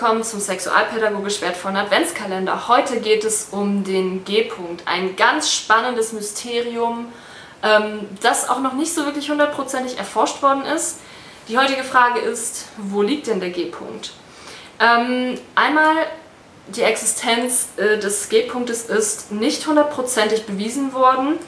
willkommen zum sexualpädagogisch wertvollen Adventskalender. Heute geht es um den G-Punkt, ein ganz spannendes Mysterium, das auch noch nicht so wirklich hundertprozentig erforscht worden ist. Die heutige Frage ist, wo liegt denn der G-Punkt? Einmal, die Existenz des G-Punktes ist nicht hundertprozentig bewiesen worden.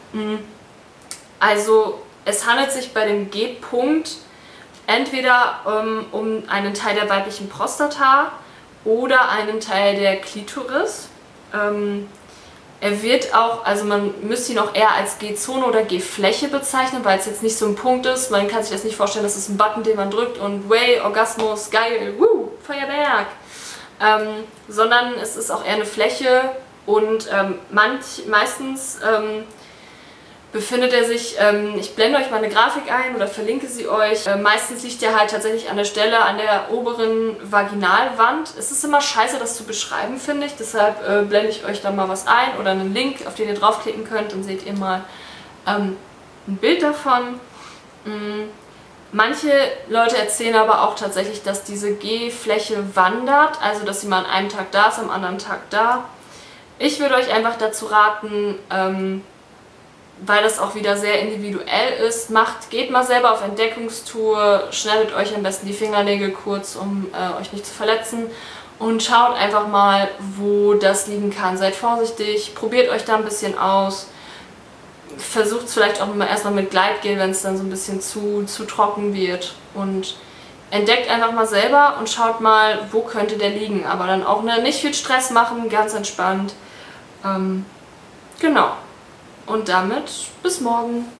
Also es handelt sich bei dem G-Punkt entweder um einen Teil der weiblichen Prostata oder einen Teil der Klitoris. Er wird auch, also man müsste ihn auch eher als G-Zone oder G-Fläche bezeichnen, weil es jetzt nicht so ein Punkt ist. Man kann sich das nicht vorstellen, das ist ein Button, den man drückt und way, Orgasmus, geil, woo, Feuerwerk. Sondern es ist auch eher eine Fläche und meistens befindet er sich, ich blende euch mal eine Grafik ein oder verlinke sie euch, meistens liegt er halt tatsächlich an der Stelle, an der oberen Vaginalwand. Es ist immer scheiße, das zu beschreiben, finde ich, deshalb blende ich euch da mal was ein oder einen Link, auf den ihr draufklicken könnt, und seht ihr mal ein Bild davon. Manche Leute erzählen aber auch tatsächlich, dass diese G-Fläche wandert, also dass sie mal an einem Tag da ist, am anderen Tag da. Ich würde euch einfach dazu raten, weil das auch wieder sehr individuell ist, geht mal selber auf Entdeckungstour, schneidet euch am besten die Fingernägel kurz, um euch nicht zu verletzen, und schaut einfach mal, wo das liegen kann. Seid vorsichtig, probiert euch da ein bisschen aus, versucht es vielleicht auch erstmal mit Gleitgel, wenn es dann so ein bisschen zu trocken wird, und entdeckt einfach mal selber und schaut mal, wo könnte der liegen, aber dann auch nicht viel Stress machen, ganz entspannt. Genau. Und damit bis morgen.